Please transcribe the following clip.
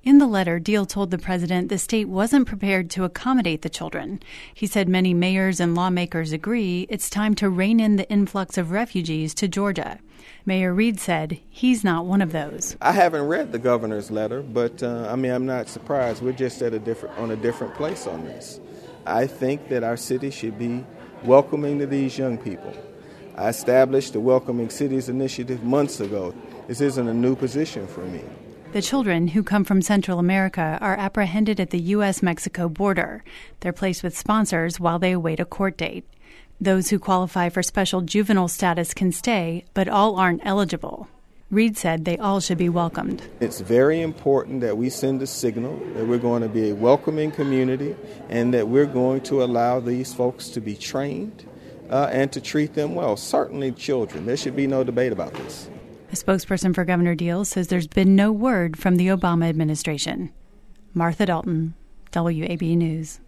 In the letter, Deal told the president the state wasn't prepared to accommodate the children. He said many mayors and lawmakers agree it's time to rein in the influx of refugees to Georgia. Mayor Reed said he's not one of those. I haven't read the governor's letter, but I'm not surprised. We're just on a different place on this. I think that our city should be welcoming to these young people. I established the Welcoming Cities Initiative months ago. This isn't a new position for me. The children, who come from Central America, are apprehended at the U.S.-Mexico border. They're placed with sponsors while they await a court date. Those who qualify for special juvenile status can stay, but all aren't eligible. Reed said they all should be welcomed. It's very important that we send a signal that we're going to be a welcoming community and that we're going to allow these folks to be trained and to treat them well. Certainly children. There should be no debate about this. A spokesperson for Governor Deal says there's been no word from the Obama administration. Martha Dalton, WABE News.